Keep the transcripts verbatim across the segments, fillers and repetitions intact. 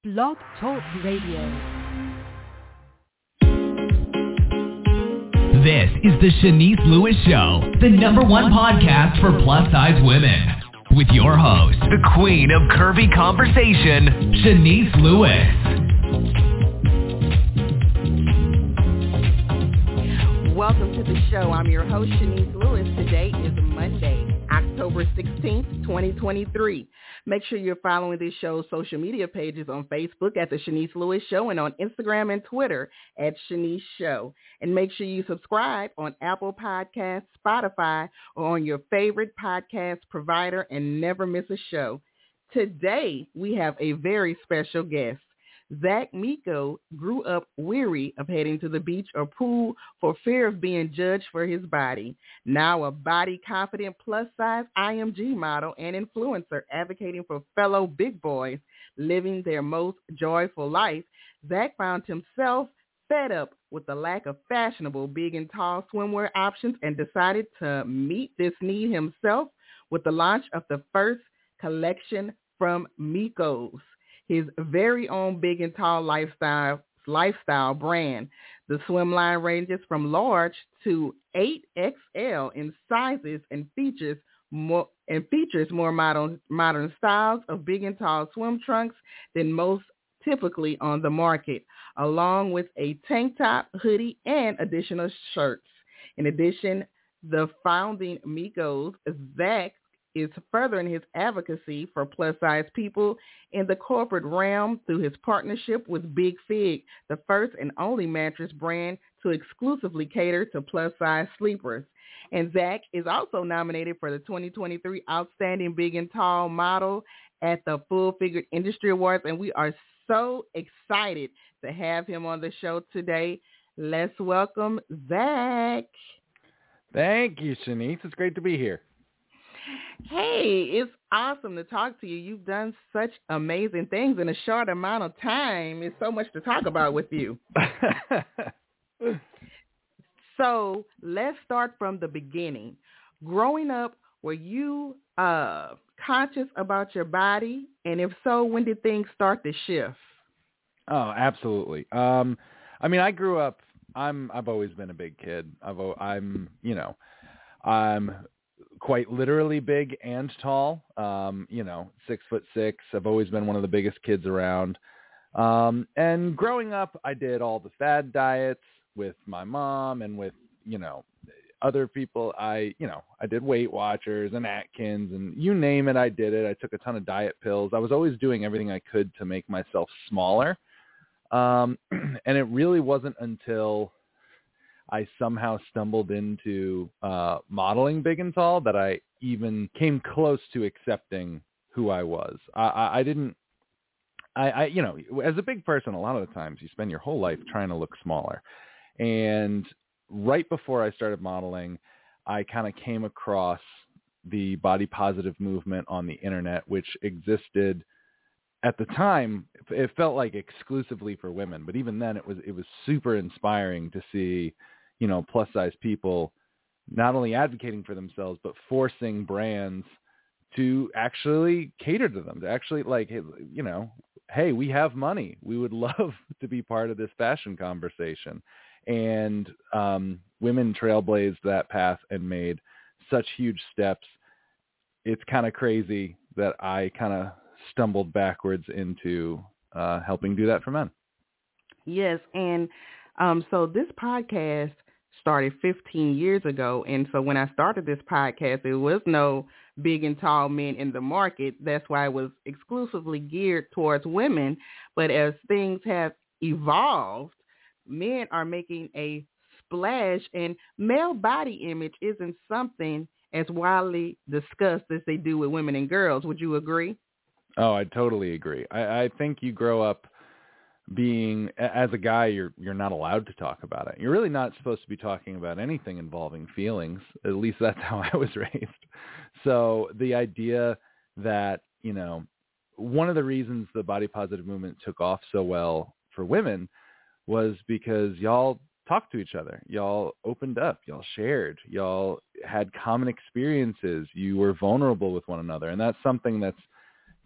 Blog Talk Radio. This is the Shanice Lewis Show, the number one podcast for plus-size women. With your host, the queen of curvy conversation, Shanice Lewis. Welcome to the show. I'm your host, Shanice Lewis. Today is Monday, October sixteenth, twenty twenty-three. Make sure you're following this show's social media pages on Facebook at The Shanice Lewis Show and on Instagram and Twitter at Shanice Show. And make sure you subscribe on Apple Podcasts, Spotify, or on your favorite podcast provider and never miss a show. Today, we have a very special guest. Zach Miko grew up weary of heading to the beach or pool for fear of being judged for his body. Now a body-confident plus-size I M G model and influencer advocating for fellow big boys living their most joyful life, Zach found himself fed up with the lack of fashionable big and tall swimwear options and decided to meet this need himself with the launch of the first collection from Miko's, his very own big and tall lifestyle lifestyle brand. The swim line ranges from large to eight X L in sizes and features more and features more modern modern styles of big and tall swim trunks than most typically on the market, along with a tank top, hoodie, and additional shirts. In addition, the founding Miko's, Zach, is furthering his advocacy for plus-size people in the corporate realm through his partnership with Big Fig, the first and only mattress brand to exclusively cater to plus-size sleepers. And Zach is also nominated for the twenty twenty-three Outstanding Big and Tall Model at the Full Figured Industry Awards, and we are so excited to have him on the show today. Let's welcome Zach. Thank you, Shanice. It's great to be here. Hey, it's awesome to talk to you. You've done such amazing things in a short amount of time. It's so much to talk about with you. So let's start from the beginning. Growing up, were you uh, conscious about your body? And if so, when did things start to shift? Oh, absolutely. Um, I mean, I grew up, I'm, I've always been a big kid. I've, I'm, you know, I'm quite literally big and tall, um, you know, six foot six. I've always been one of the biggest kids around. Um, and growing up, I did all the fad diets with my mom and with, you know, other people. I, you know, I did Weight Watchers and Atkins and you name it, I did it. I took a ton of diet pills. I was always doing everything I could to make myself smaller. Um, and it really wasn't until I somehow stumbled into uh, modeling big and tall that I even came close to accepting who I was. I, I, I didn't, I, I, you know, as a big person, a lot of the times you spend your whole life trying to look smaller. And right before I started modeling, I kind of came across the body positive movement on the internet, which existed at the time. It felt like exclusively for women, but even then it was, it was super inspiring to see, you know, plus size people not only advocating for themselves, but forcing brands to actually cater to them, to actually like, you know, hey, we have money. We would love to be part of this fashion conversation. And um, women trailblazed that path and made such huge steps. It's kind of crazy that I kind of stumbled backwards into uh, helping do that for men. Yes. And um, so this podcast started fifteen years ago. And so when I started this podcast, there was no big and tall men in the market. That's why it was exclusively geared towards women. But as things have evolved, men are making a splash, and male body image isn't something as widely discussed as they do with women and girls. Would you agree? Oh, I totally agree. I, I think you grow up being, as a guy, you're you're not allowed to talk about it. You're really not supposed to be talking about anything involving feelings. At least that's how I was raised. So the idea that, you know, one of the reasons the body positive movement took off so well for women was because y'all talked to each other. Y'all opened up. Y'all shared. Y'all had common experiences. You were vulnerable with one another. And that's something that's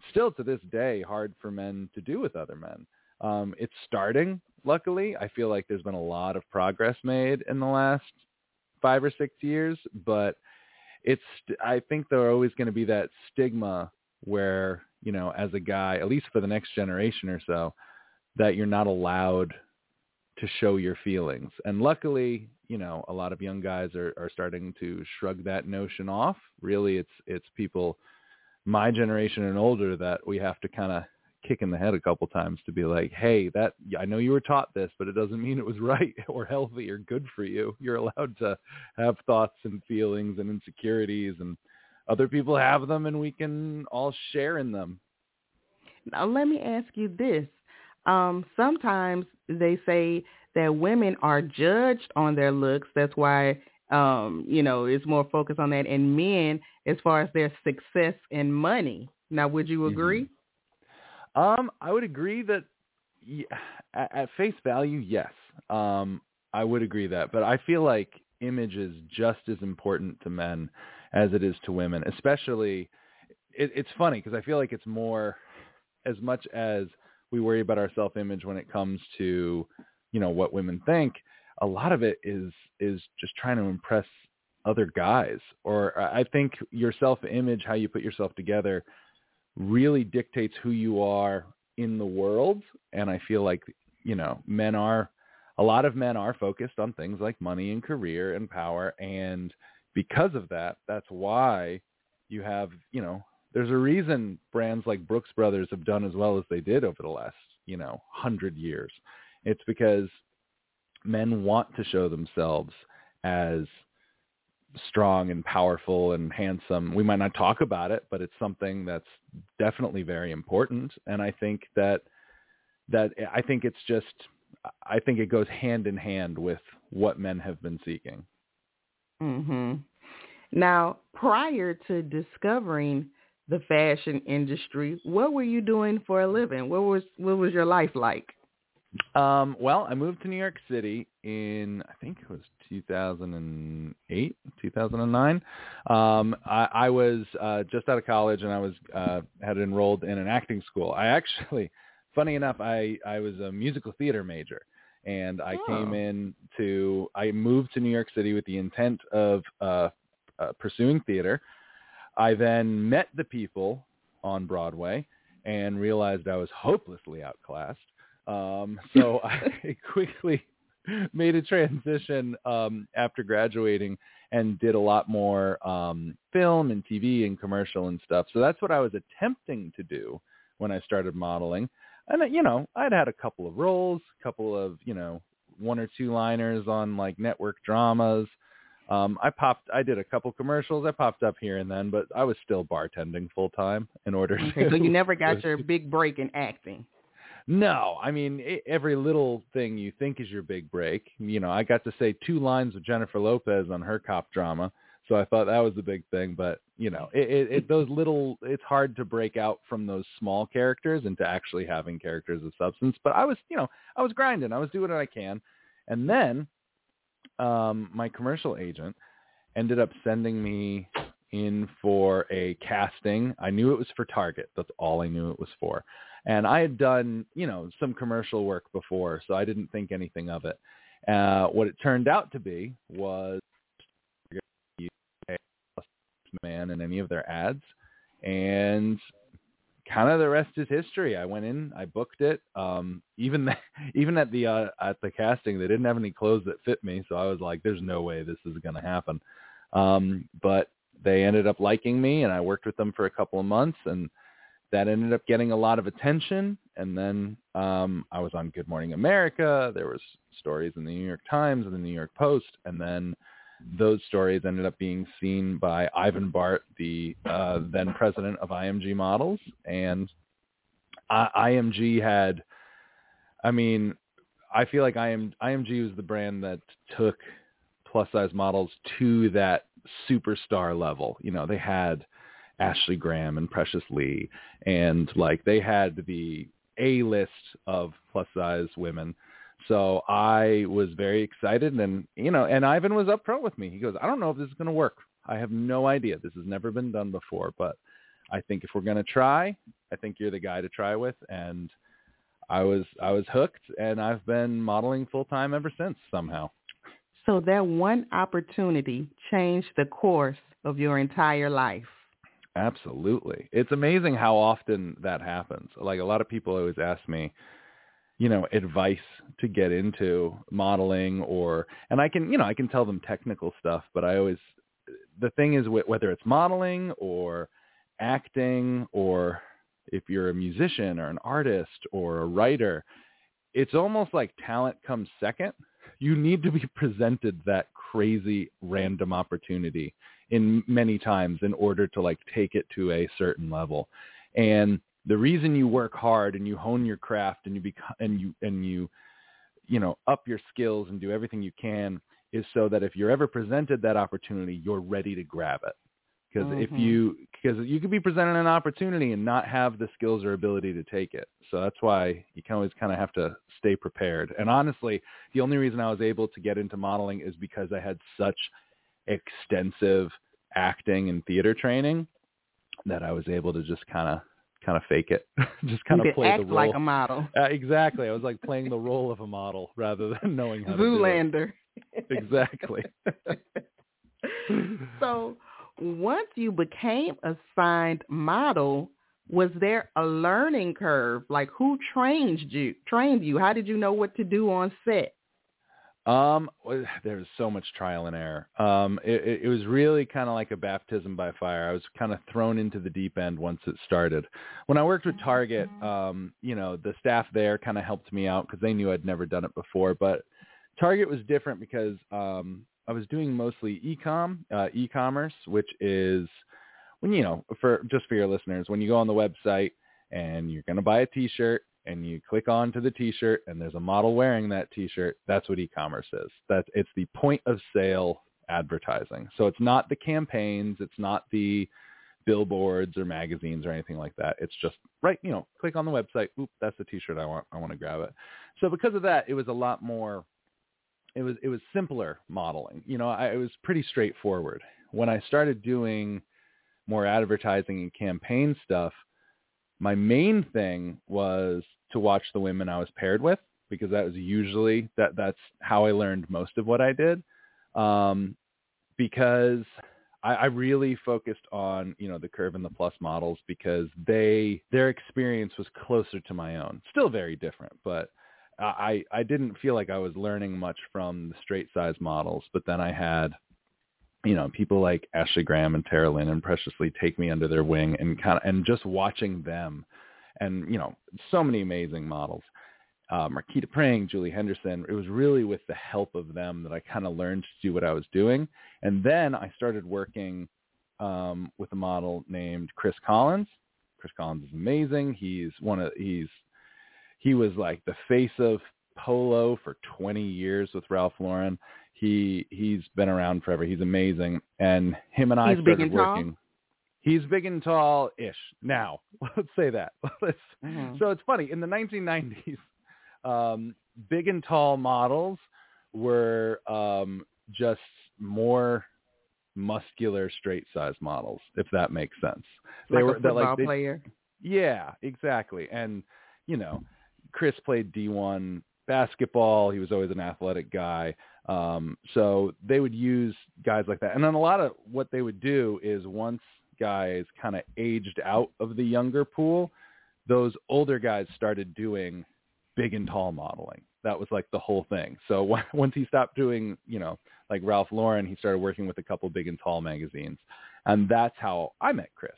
still to this day hard for men to do with other men. Um, it's starting, luckily. I feel like there's been a lot of progress made in the last five or six years, but it's, I think there are always going to be that stigma where, you know, as a guy, at least for the next generation or so, that you're not allowed to show your feelings. And luckily, you know, a lot of young guys are, are starting to shrug that notion off. Really, it's it's people my generation and older that we have to kind of kick in the head a couple times to be like, hey, that I know you were taught this, but it doesn't mean it was right or healthy or good for you. You're allowed to have thoughts and feelings and insecurities, and other people have them, and we can all share in them. Now, let me ask you this. Um, sometimes they say that women are judged on their looks. That's why, um, you know, it's more focused on that. And men, as far as their success and money. Now, would you agree? Mm-hmm. Um, I would agree that yeah, at, at face value, yes. Um, I would agree that. But I feel like image is just as important to men as it is to women, especially it, it's funny because I feel like it's more as much as we worry about our self-image when it comes to, you know, what women think. A lot of it is is just trying to impress other guys. Or I think your self-image, how you put yourself together, really dictates who you are in the world. And I feel like, you know, men are, a lot of men are focused on things like money and career and power. And because of that, that's why you have, you know, there's a reason brands like Brooks Brothers have done as well as they did over the last, you know, hundred years. It's because men want to show themselves as strong and powerful and handsome. We might not talk about it, but it's something that's definitely very important. And I think that, that I think it's just, I think it goes hand in hand with what men have been seeking. Mm-hmm. Now, prior to discovering the fashion industry, what were you doing for a living? What was what was your life like? Um, well, I moved to New York City in, I think it was two thousand eight, two thousand nine. Um, I, I was uh, just out of college, and I was uh, had enrolled in an acting school. I actually, funny enough, I, I was a musical theater major, and I oh. came in to, I moved to New York City with the intent of uh, uh, pursuing theater. I then met the people on Broadway and realized I was hopelessly outclassed. Um, so I quickly made a transition um, after graduating and did a lot more um, film and T V and commercial and stuff. So that's what I was attempting to do when I started modeling. And, you know, I'd had a couple of roles, a couple of, you know, one or two liners on like network dramas. Um, I popped, I did a couple commercials. I popped up here and then, but I was still bartending full time in order to. Okay, so you never got your big break in acting. No, I mean, it, every little thing you think is your big break. You know, I got to say two lines with Jennifer Lopez on her cop drama. So I thought that was the big thing. But, you know, it, it, it those little, it's hard to break out from those small characters into actually having characters of substance. But I was, you know, I was grinding. I was doing what I can. And then um, my commercial agent ended up sending me in for a casting. I knew it was for Target. That's all I knew it was for. And I had done, you know, some commercial work before, so I didn't think anything of it. Uh, what it turned out to be was a man in any of their ads, and kind of the rest is history. I went in, I booked it. Um, even the, even at the uh, at the casting, they didn't have any clothes that fit me, so I was like, "There's no way this is going to happen." Um, but they ended up liking me, and I worked with them for a couple of months, and that ended up getting a lot of attention. And then um, I was on Good Morning America. There was stories in the New York Times and the New York Post. And then those stories ended up being seen by Ivan Bart, the uh, then president of I M G Models. And I- IMG had, I mean, I feel like I M- I M G was the brand that took plus size models to that superstar level. You know, they had Ashley Graham and Precious Lee, and like they had the A-list of plus size women. So I was very excited, and you know, and Ivan was upfront with me. He goes, "I don't know if this is going to work. I have no idea. This has never been done before, but I think if we're going to try, I think you're the guy to try with. And I was, I was hooked, and I've been modeling full time ever since somehow. So that one opportunity changed the course of your entire life. Absolutely. It's amazing how often that happens. Like, a lot of people always ask me, you know, advice to get into modeling, or, and I can, you know, I can tell them technical stuff, but I always, the thing is, whether it's modeling or acting, or if you're a musician or an artist or a writer, it's almost like talent comes second. You need to be presented that crazy random opportunity in many times in order to like take it to a certain level. And the reason you work hard and you hone your craft and you become, and you, and you, you know, up your skills and do everything you can is so that if you're ever presented that opportunity, you're ready to grab it. Because mm-hmm. if you, because you could be presented an opportunity and not have the skills or ability to take it. So that's why you can always kind of have to stay prepared. And honestly, the only reason I was able to get into modeling is because I had such extensive acting and theater training that I was able to just kind of, kind of fake it, just kind you of play act the role like a model. Uh, exactly. I was like playing the role of a model rather than knowing how Zoolander. to do it. Exactly. So once you became a signed model, was there a learning curve? Like, who trained you? Trained you? How did you know what to do on set? Um, there was so much trial and error. Um, it, it was really kind of like a baptism by fire. I was kind of thrown into the deep end once it started. When I worked with Target, um, you know, the staff there kind of helped me out because they knew I'd never done it before. But Target was different because um, I was doing mostly e-com, uh, e-commerce, which is when, you know, for just for your listeners, when you go on the website and you're going to buy a T-shirt, and you click on to the T-shirt and there's a model wearing that T-shirt, that's what e-commerce is. That's, it's the point of sale advertising. So it's not the campaigns. It's not the billboards or magazines or anything like that. It's just, right, you know, click on the website. Oop, that's the T-shirt I want. I want to grab it. So because of that, it was a lot more, it was, it was simpler modeling. You know, I, it was pretty straightforward. When I started doing more advertising and campaign stuff, my main thing was to watch the women I was paired with, because that was usually that that's how I learned most of what I did. Um, because I, I really focused on, you know, the Curve and the Plus models because they, their experience was closer to my own, still very different, but I, I didn't feel like I was learning much from the straight size models. But then I had, you know, people like Ashley Graham and Tara Lynn and Preciously take me under their wing, and kind of, and just watching them, and, you know, so many amazing models, uh, Marquita Pring, Julie Henderson. It was really with the help of them that I kind of learned to do what I was doing. And then I started working um, with a model named Chris Collins. Chris Collins is amazing. He's one of, he's, he was like the face of Polo for twenty years with Ralph Lauren. He, he's been around forever. He's amazing. And him and I he's started big and working. Tall? He's big and tall-ish now. Let's say that. Let's, mm-hmm. So it's funny. In the nineteen nineties, um, big and tall models were um, just more muscular, straight-size models, if that makes sense. They like were a football that, like, they, player. Yeah, exactly. And, you know, Chris played D one basketball. He was always an athletic guy. Um, so they would use guys like that. And then a lot of what they would do is once guys kind of aged out of the younger pool, those older guys started doing big and tall modeling. That was like the whole thing. So once he stopped doing, you know, like Ralph Lauren, he started working with a couple big and tall magazines. And that's how I met Chris.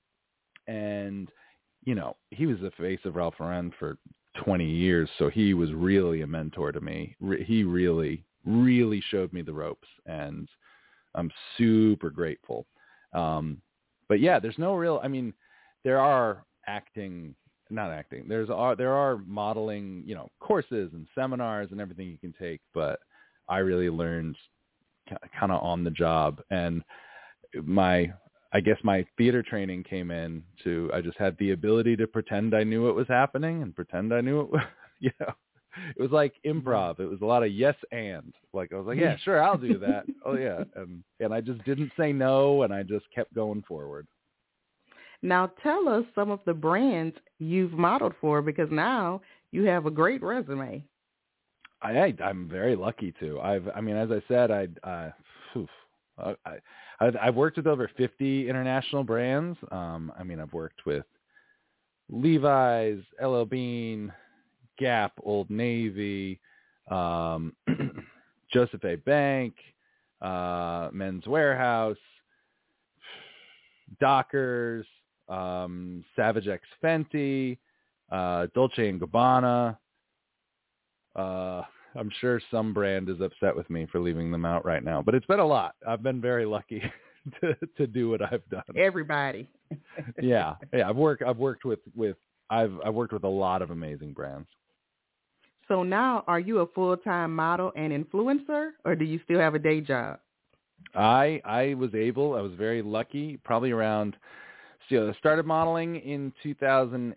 And, you know, he was the face of Ralph Lauren for twenty years. So he was really a mentor to me. Re- he really, really showed me the ropes, and I'm super grateful. Um, but yeah, there's no real, I mean, there are acting, not acting, there's are, there are modeling, you know, courses and seminars and everything you can take, but I really learned kind of on the job. And my, I guess my theater training came in to, I just had the ability to pretend I knew what was happening and pretend I knew it was, you know, it was like improv. It was a lot of yes and. Like I was like, yeah, sure, I'll do that. Oh yeah, and and I just didn't say no, and I just kept going forward. Now tell us some of the brands you've modeled for, because now you have a great resume. I, I'm very lucky to. I've, I mean, as I said, I, uh, oof, I, I've, I've worked with over fifty international brands. Um, I mean, I've worked with Levi's, L L Bean, Gap, Old Navy, um, Joseph A. Bank, uh, Men's Warehouse, Dockers, um, Savage X Fenty, uh, Dolce and Gabbana. Uh, I'm sure some brand is upset with me for leaving them out right now, but it's been a lot. I've been very lucky to, to do what I've done. Everybody. yeah. Yeah. I've worked, I've worked with, with, I've, I've worked with a lot of amazing brands. So now, are you a full-time model and influencer, or do you still have a day job? I, I was able, I was very lucky, probably around, so I started modeling in two thousand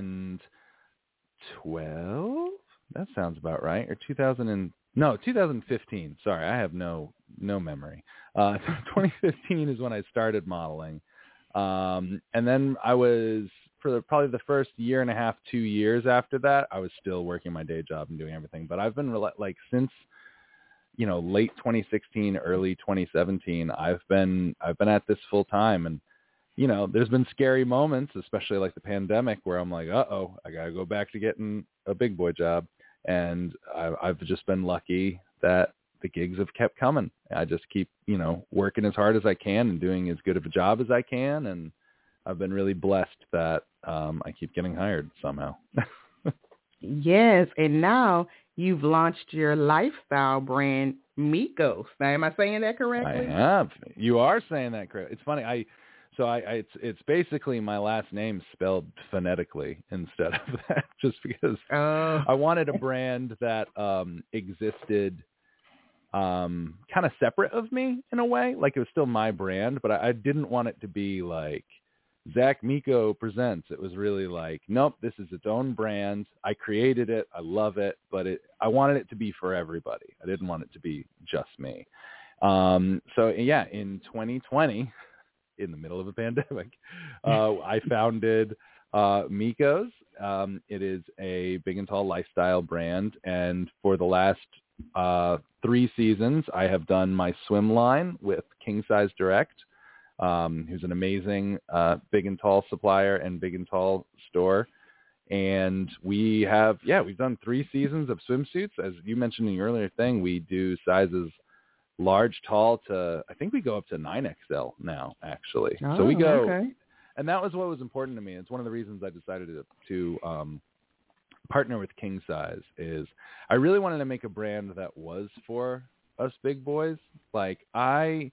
twelve. That sounds about right. Or two thousand and no, two thousand fifteen. Sorry, I have no no memory. Uh, twenty fifteen is when I started modeling, um, and then I was for the, probably the first year and a half, two years after that, I was still working my day job and doing everything. But I've been like since you know late twenty sixteen, early twenty seventeen, I've been I've been at this full time, and you know, there's been scary moments, especially like the pandemic, where I'm like, uh oh, I gotta go back to getting a big boy job. And I, I've just been lucky that the gigs have kept coming. I just keep, you know, working as hard as I can and doing as good of a job as I can. And I've been really blessed that um, I keep getting hired somehow. Yes. And now you've launched your lifestyle brand, Migos. Now, am I saying that correctly? I have. You are saying that correctly. It's funny. I, So I, I, it's it's basically my last name spelled phonetically instead of that, just because oh. I wanted a brand that um, existed um, kind of separate of me in a way. Like it was still my brand, but I, I didn't want it to be like Zach Miko Presents. It was really like, nope, this is its own brand. I created it. I love it, but it I wanted it to be for everybody. I didn't want it to be just me. Um, so yeah, in twenty twenty. In the middle of a pandemic, uh, I founded uh, Migos. Um, it is a big and tall lifestyle brand. And for the last uh, three seasons, I have done my swim line with King Size Direct, um, who's an amazing uh, big and tall supplier and big and tall store. And we have, yeah, we've done three seasons of swimsuits. As you mentioned in your earlier thing, we do sizes large, tall to, I think we go up to nine X L now, actually. Oh, so we go, okay. And that was what was important to me. It's one of the reasons I decided to, to um, partner with King Size is I really wanted to make a brand that was for us big boys. Like I,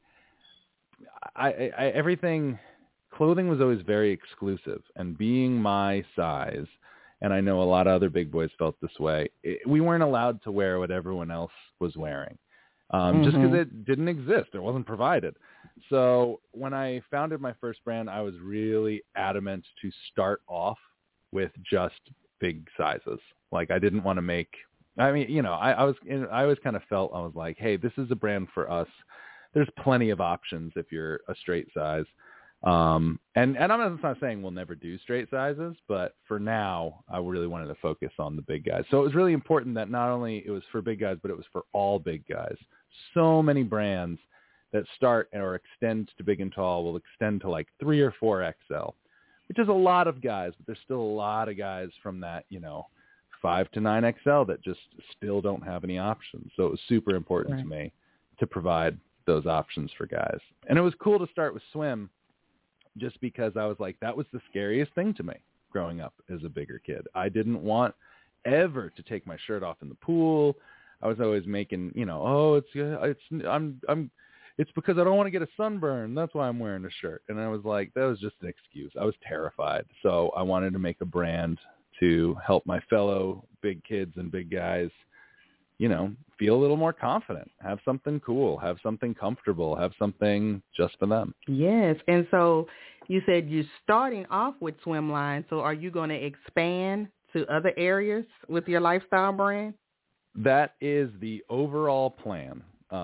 I, I everything, clothing was always very exclusive, and being my size, and I know a lot of other big boys felt this way, it, we weren't allowed to wear what everyone else was wearing. Um, mm-hmm. Just because it didn't exist. It wasn't provided. So when I founded my first brand, I was really adamant to start off with just big sizes. Like I didn't want to make, I mean, you know, I, I was, I always kind of felt, I was like, hey, this is a brand for us. There's plenty of options if you're a straight size. Um, and, and I'm not saying we'll never do straight sizes, but for now, I really wanted to focus on the big guys. So it was really important that not only it was for big guys, but it was for all big guys. So many brands that start or extend to big and tall will extend to like three or four X L, which is a lot of guys, but there's still a lot of guys from that, you know, five to nine X L that just still don't have any options. So it was super important right. to me to provide those options for guys. And it was cool to start with swim, just because I was like, that was the scariest thing to me growing up as a bigger kid. I didn't want ever to take my shirt off in the pool. I was always making, you know, oh, it's, it's, I'm, I'm, it's because I don't want to get a sunburn. That's why I'm wearing a shirt. And I was like, that was just an excuse. I was terrified. So I wanted to make a brand to help my fellow big kids and big guys, you know, feel a little more confident, have something cool, have something comfortable, have something just for them. Yes. And so you said you're starting off with Swimline. So are you going to expand to other areas with your lifestyle brand? That is the overall plan. Um,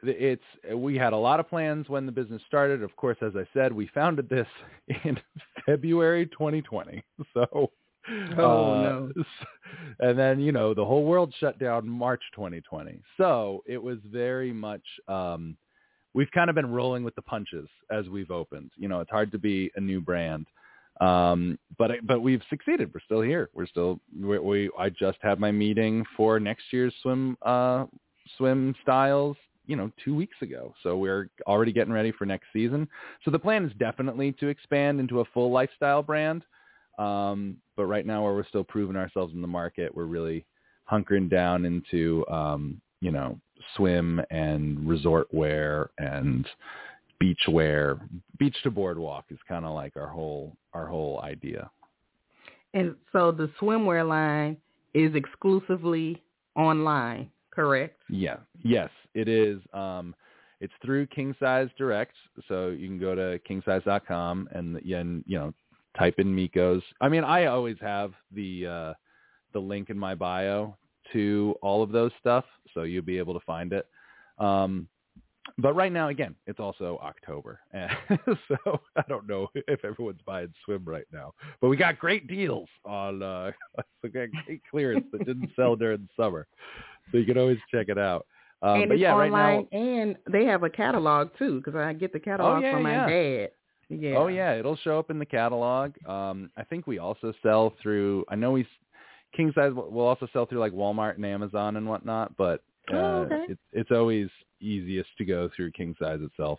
it's we had a lot of plans when the business started. Of course, as I said, we founded this in February twenty twenty. So, oh uh, no, and then you know the whole world shut down March twenty twenty. So it was very much. Um, we've kind of been rolling with the punches as we've opened. You know, it's hard to be a new brand. Um, but, but we've succeeded. We're still here. We're still, we, we, I just had my meeting for next year's swim, uh, swim styles, you know, two weeks ago. So we're already getting ready for next season. So the plan is definitely to expand into a full lifestyle brand. Um, but right now where we're still proving ourselves in the market, we're really hunkering down into, um, you know, swim and resort wear and beach wear. Beach to boardwalk is kind of like our whole our whole idea. And so the swimwear line is exclusively online, correct? Yeah. Yes, it is. Um, it's through King Size Direct, so you can go to king size dot com and, and you know type in Miko's. I mean, I always have the uh, the link in my bio to all of those stuff, so you'll be able to find it. Um, But right now, again, it's also October, so I don't know if everyone's buying swim right now. But we got great deals on uh, we got great clearance that didn't sell during summer, so you can always check it out. Um, and but it's yeah, online, right now, and they have a catalog too, because I get the catalog oh, yeah, from my yeah. dad. Yeah. Oh yeah, it'll show up in the catalog. Um, I think we also sell through. I know we King Size will also sell through like Walmart and Amazon and whatnot, but uh, oh, okay. it's it's always easiest to go through King Size itself.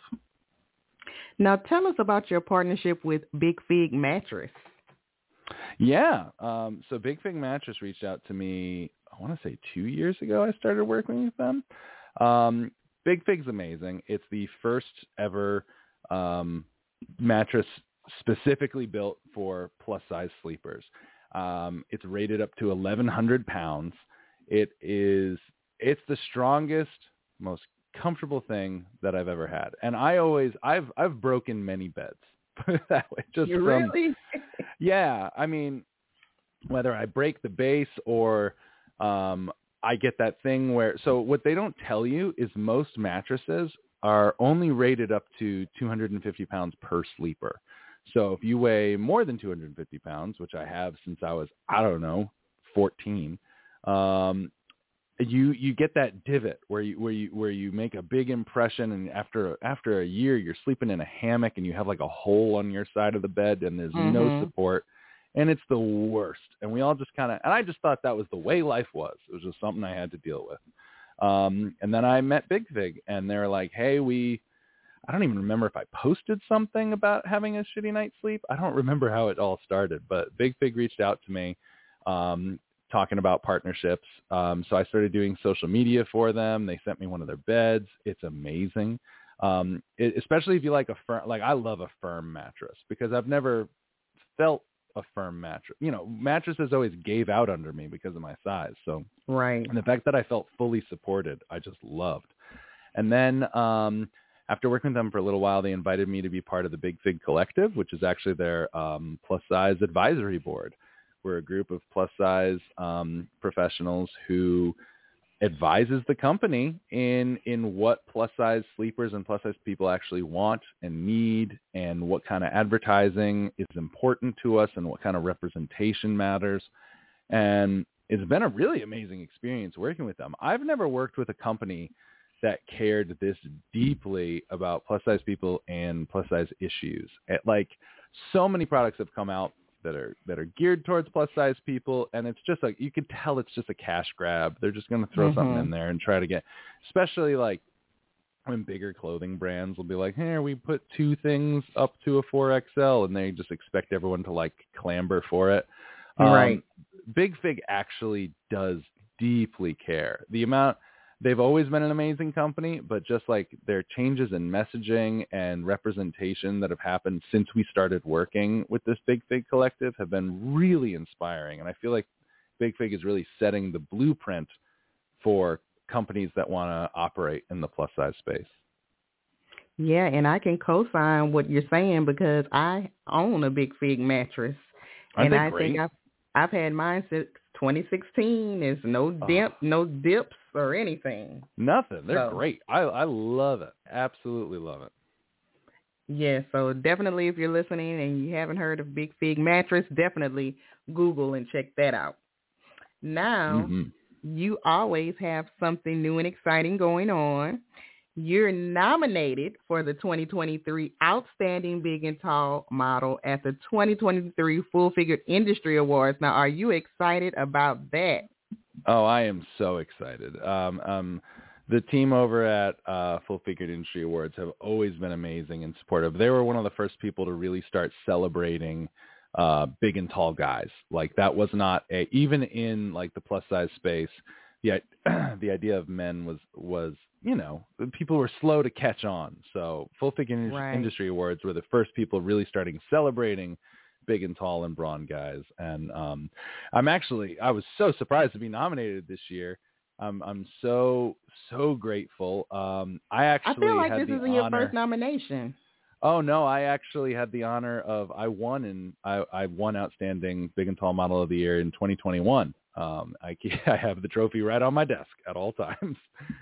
Now tell us about your partnership with Big Fig Mattress. Yeah. Um, so Big Fig Mattress reached out to me, I want to say two years ago I started working with them. Um, Big Fig's amazing. It's the first ever um, mattress specifically built for plus size sleepers. Um, it's rated up to eleven hundred pounds. It is, it's the strongest, most comfortable thing that I've ever had. And I always, I've, I've broken many beds, put it that way. Just You from, really? yeah. I mean, whether I break the base or, um, I get that thing where, so what they don't tell you is most mattresses are only rated up to two hundred fifty pounds per sleeper. So if you weigh more than two hundred fifty pounds, which I have since I was, I don't know, fourteen, um, you, you get that divot where you, where you, where you make a big impression. And after, after a year, you're sleeping in a hammock and you have like a hole on your side of the bed and there's Mm-hmm. no support. And it's the worst. And we all just kind of, and I just thought that was the way life was. It was just something I had to deal with. Um, and then I met Big Fig and they're like, hey, we, I don't even remember if I posted something about having a shitty night's sleep. I don't remember how it all started, but Big Fig reached out to me, um, talking about partnerships. Um, so I started doing social media for them. They sent me one of their beds. It's amazing. Um, it, especially if you like a firm, like I love a firm mattress because I've never felt a firm mattress. You know, mattresses always gave out under me because of my size. So Right. and the fact that I felt fully supported, I just loved. And then um, after working with them for a little while, they invited me to be part of the Big Fig Collective, which is actually their um, plus size advisory board. We're a group of plus size um, professionals who advises the company in in what plus size sleepers and plus size people actually want and need, and what kind of advertising is important to us, and what kind of representation matters. And it's been a really amazing experience working with them. I've never worked with a company that cared this deeply about plus size people and plus size issues. It, like so many products have come out that are that are geared towards plus size people, and it's just like you could tell it's just a cash grab. They're just going to throw mm-hmm. something in there and try to get, especially like when bigger clothing brands will be like, here, we put two things up to a four X L, and they just expect everyone to like clamber for it. Right. Um, Big Fig actually does deeply care. The amount, they've always been an amazing company, but just like their changes in messaging and representation that have happened since we started working with this Big Fig Collective have been really inspiring. And I feel like Big Fig is really setting the blueprint for companies that want to operate in the plus size space. Yeah, and I can co-sign what you're saying because I own a Big Fig mattress. Aren't and they I great? think I've I've had mine since twenty sixteen. There's no dip, oh. no dips, or anything. Nothing. They're so. great. I I love it. Absolutely love it. Yeah, so definitely if you're listening and you haven't heard of Big Fig Mattress, definitely Google and check that out. Now, Mm-hmm. you always have something new and exciting going on. You're nominated for the twenty twenty-three Outstanding Big and Tall Model at the twenty twenty-three Full Figured Industry Awards. Now, are you excited about that? Oh, I am so excited. Um, um, the team over at uh, Full Figured Industry Awards have always been amazing and supportive. They were one of the first people to really start celebrating uh, big and tall guys. Like that was not a, even in like the plus size space, the, the idea of men was, was, you know, people were slow to catch on. So Full Figured Right. Industry Awards were the first people really starting celebrating big and tall and brawn guys. And um, I'm actually, I was so surprised to be nominated this year. I'm, I'm so, so grateful. Um, I actually I feel like had this the isn't honor, your first nomination. Oh no, I actually had the honor of, I won and I, I won Outstanding Big and Tall Model of the Year in twenty twenty-one. Um, I, I have the trophy right on my desk at all times.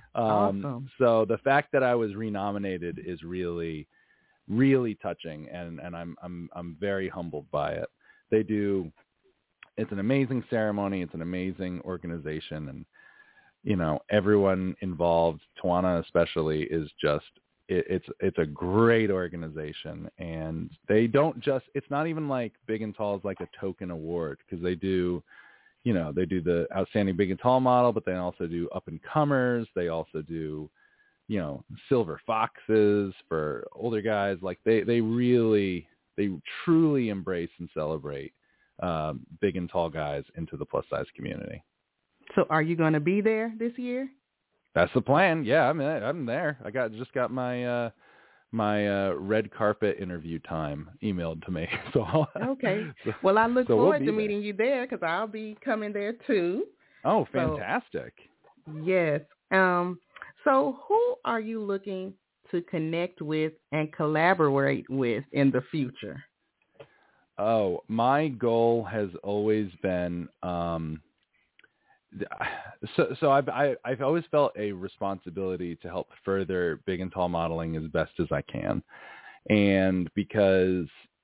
Um, Awesome. So the fact that I was renominated is really, really touching, and, and I'm I'm I'm very humbled by it. They do, it's an amazing ceremony, it's an amazing organization, and you know, everyone involved, Tawana especially, is just it, it's it's a great organization, and they don't just, it's not even like Big and Tall is like a token award, because they do, you know, they do the Outstanding Big and Tall Model, but they also do up and comers, they also do, you know, silver foxes for older guys. Like they, they really, they truly embrace and celebrate um, big and tall guys into the plus size community. So are you going to be there this year? That's the plan. Yeah, I'm I'm there. I got just got my uh, my uh, red carpet interview time emailed to me. So okay. so, Well, I look so forward we'll to meeting there. you there because I'll be coming there too. Oh, fantastic! So, yes. Um. So, who are you looking to connect with and collaborate with in the future? Oh, my goal has always been. Um, So, so I've I, I've always felt a responsibility to help further big and tall modeling as best as I can, and because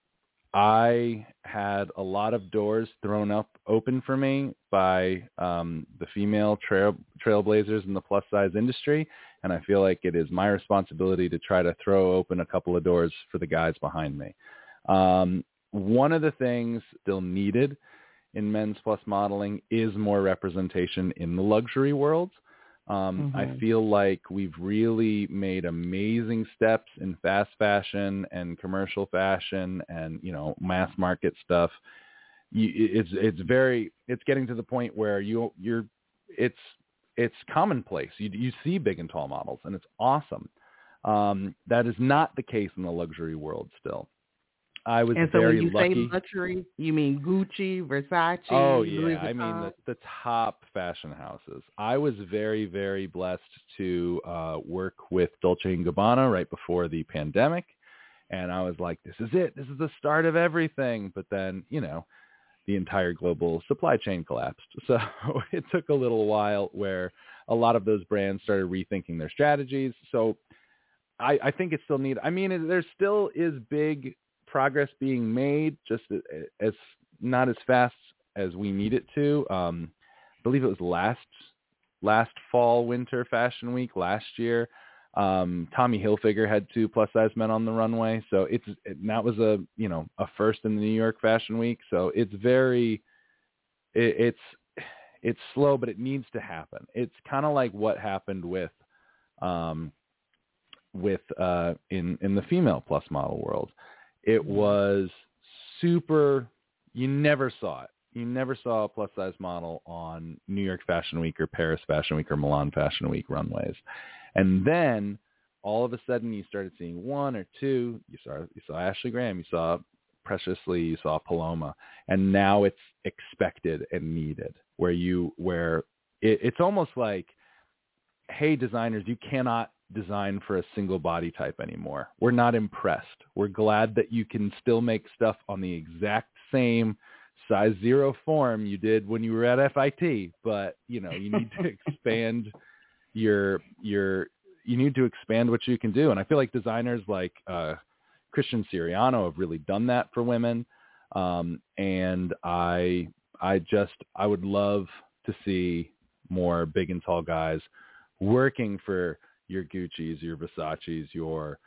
I had a lot of doors thrown up open for me by um, the female trail trailblazers in the plus size industry, and I feel like it is my responsibility to try to throw open a couple of doors for the guys behind me. Um, one of the things still needed in men's plus modeling is more representation in the luxury world. Um, Mm-hmm. I feel like we've really made amazing steps in fast fashion and commercial fashion and, you know, mass market stuff. You, it's, it's very, it's getting to the point where you, you're, it's, it's commonplace. You, you see big and tall models and it's awesome. Um, that is not the case in the luxury world still. I was and so very when you lucky. say luxury, you mean Gucci, Versace? Oh Louis yeah, I mean the, the top fashion houses. I was very, very blessed to uh, work with Dolce and Gabbana right before the pandemic, and I was like, this is it. This is the start of everything. But then, you know, the entire global supply chain collapsed. So it took a little while where a lot of those brands started rethinking their strategies. So I, I think it's still needed. I mean, there still is big progress being made, just as not as fast as we need it to. Um, I believe it was last last fall winter fashion week last year. Um, Tommy Hilfiger had two plus size men on the runway, so it's it, that was a you know a first in the New York Fashion Week. So it's very it, it's it's slow, but it needs to happen. It's kind of like what happened with um, with uh, in in the female plus model world. It was super, you never saw it. You never saw a plus size model on New York Fashion Week or Paris Fashion Week or Milan Fashion Week runways. And then all of a sudden you started seeing one or two. You saw, you saw Ashley Graham, you saw Precious Lee, you saw Paloma. And now it's expected and needed where you, where it, it's almost like, hey, designers, you cannot design for a single body type anymore. We're not impressed. We're glad that you can still make stuff on the exact same size zero form you did when you were at F I T, but you know, you need to expand you're you're you need to expand what you can do. And I feel like designers like uh, Christian Siriano have really done that for women. Um, and I I just I would love to see more big and tall guys working for your Gucci's, your Versace's, your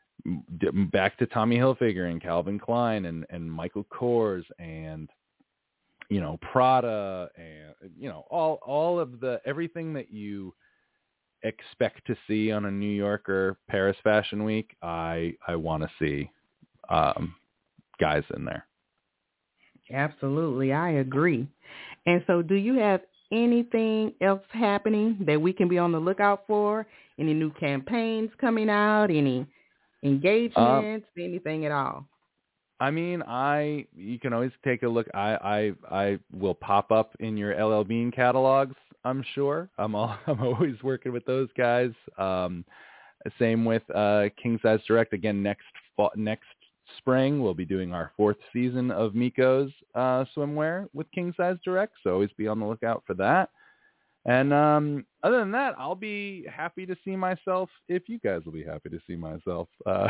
back to Tommy Hilfiger and Calvin Klein and, and Michael Kors and, you know, Prada and, you know, all, all of the, everything that you expect to see on a New York or Paris Fashion Week. I, I want to see um, guys in there. Absolutely. I agree. And so do you have anything else happening that we can be on the lookout for? Any new campaigns coming out? Any engagements? Um, anything at all? I mean, I you can always take a look. I I, I will pop up in your L L Bean catalogs. I'm sure. I'm all I'm always working with those guys. Um, same with uh, King Size Direct. Again, next fall, next spring we'll be doing our fourth season of Miko's uh, swimwear with King Size Direct. So always be on the lookout for that. And um, other than that, I'll be happy to see myself if you guys will be happy to see myself. Uh,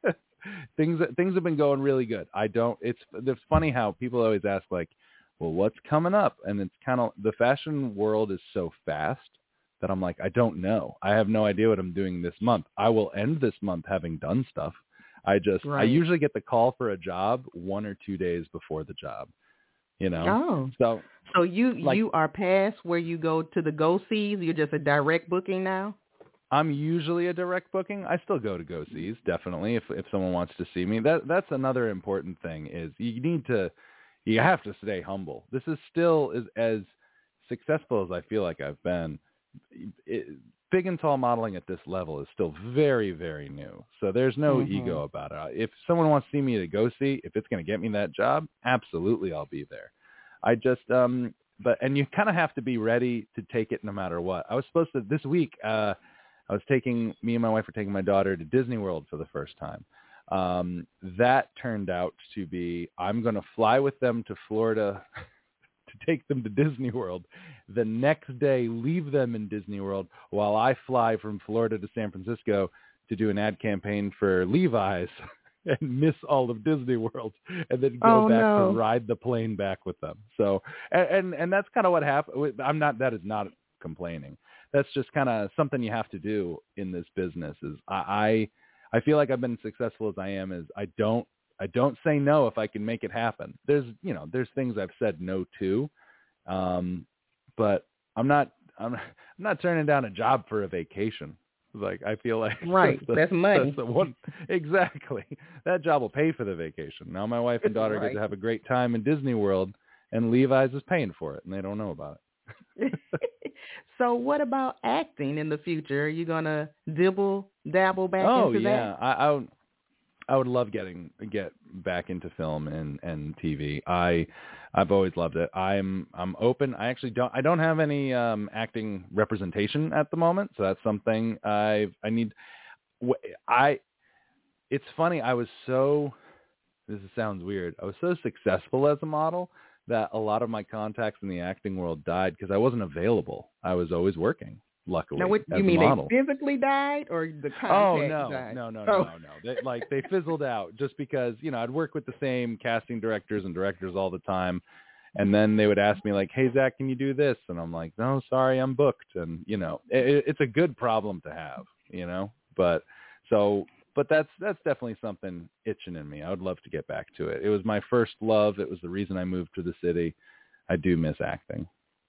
things things have been going really good. I don't. It's it's funny how people always ask like, well, what's coming up? And it's kind of the fashion world is so fast that I'm like, I don't know. I have no idea what I'm doing this month. I will end this month having done stuff. I just right. I usually get the call for a job one or two days before the job. You know. Oh. So. So you like, you are past where you go to the go-sees? You're just a direct booking now? I'm usually a direct booking. I still go to go-sees, definitely, if if someone wants to see me. That That's another important thing is you need to, you have to stay humble. This is still is as successful as I feel like I've been. It, big and tall modeling at this level is still very, very new. So there's no mm-hmm. ego about it. If someone wants to see me at a go-see, if it's going to get me that job, absolutely I'll be there. I just, um, but, and you kind of have to be ready to take it no matter what. I was supposed to, this week, uh, I was taking, me and my wife were taking my daughter to Disney World for the first time. Um, that turned out to be, I'm going to fly with them to Florida to take them to Disney World. The next day, leave them in Disney World while I fly from Florida to San Francisco to do an ad campaign for Levi's. And miss all of Disney World, and then go oh, back no. to ride the plane back with them. So, and and, and that's kind of what happened. I'm not. That is not complaining. That's just kind of something you have to do in this business. Is I, I I feel like I've been successful as I am. Is I don't I don't say no if I can make it happen. There's you know there's things I've said no to, um, but I'm not I'm I'm not turning down a job for a vacation. Like I feel like right, that's, the, that's money. That's the one exactly. That job will pay for the vacation. Now my wife and daughter right. get to have a great time in Disney World, and Levi's is paying for it, and they don't know about it. So what about acting in the future? Are you gonna dibble dabble back oh, into yeah. that? I, I would I would love getting get back into film and, and T V. I I've always loved it. I'm I'm open. I actually don't I don't have any um, acting representation at the moment, so that's something I I need. I it's funny. I was so this sounds weird. I was so successful as a model that a lot of my contacts in the acting world died because I wasn't available. I was always working. Luckily, now, what, as you mean a model. they physically died, or the contacts Oh no, died? no, no, oh. no, no! They, like they fizzled out just because you know I'd work with the same casting directors and directors all the time, and then they would ask me like, "Hey Zach, can you do this?" And I'm like, "No, sorry, I'm booked." And you know, it, it's a good problem to have, you know. But so, but that's that's definitely something itching in me. I would love to get back to it. It was my first love. It was the reason I moved to the city. I do miss acting.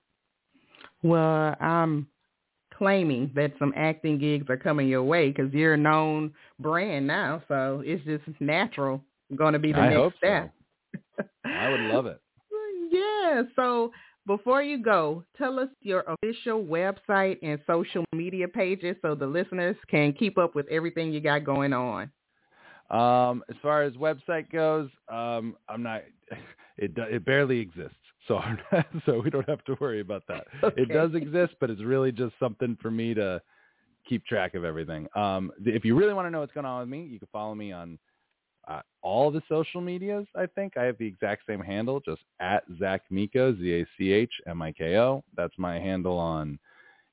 Well, I'm claiming that some acting gigs are coming your way because you're a known brand now, so it's just natural going to be the I next hope step. So. I would love it. Yeah. So before you go, tell us your official website and social media pages so the listeners can keep up with everything you got going on. Um, as far as website goes, um, I'm not. It it barely exists. So, so we don't have to worry about that. Okay. It does exist, but it's really just something for me to keep track of everything. Um, if you really want to know what's going on with me, you can follow me on uh, all the social medias. I think I have the exact same handle, just at Zach Miko, Z A C H M I K O. That's my handle on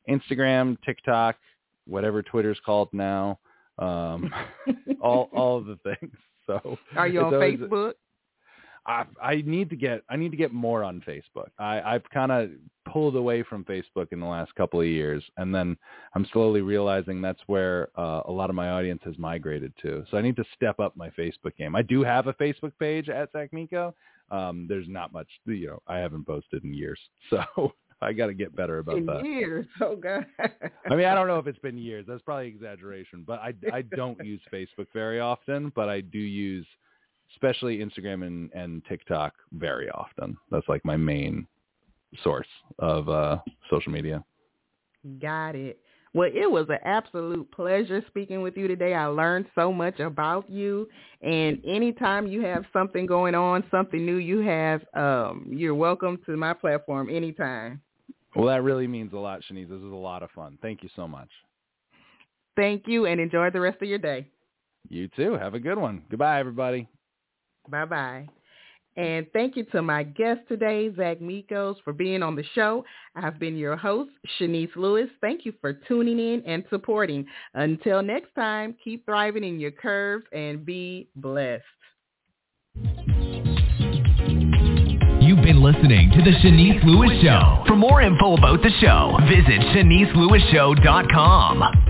Instagram, TikTok, whatever Twitter's called now, um, all all of the things. So are you on always, Facebook? I, I need to get I need to get more on Facebook. I, I've kind of pulled away from Facebook in the last couple of years, and then I'm slowly realizing that's where uh, a lot of my audience has migrated to. So I need to step up my Facebook game. I do have a Facebook page at Zach Miko. Um, there's not much, you know, I haven't posted in years, so I got to get better about in that. Years, oh God. I mean, I don't know if it's been years. That's probably exaggeration, but I I don't use Facebook very often, but I do use especially Instagram and, and TikTok very often. That's like my main source of uh, social media. Got it. Well, it was an absolute pleasure speaking with you today. I learned so much about you. And anytime you have something going on, something new you have, um, you're welcome to my platform anytime. Well, that really means a lot, Shanice. This was a lot of fun. Thank you so much. Thank you, and enjoy the rest of your day. You too. Have a good one. Goodbye, everybody. Bye-bye. And thank you to my guest today, Zach Mikos, for being on the show. I've been your host, Shanice Lewis. Thank you for tuning in and supporting. Until next time, keep thriving in your curves and be blessed. You've been listening to The Shanice Lewis Show. For more info about the show, visit Shanice Lewis Show dot com.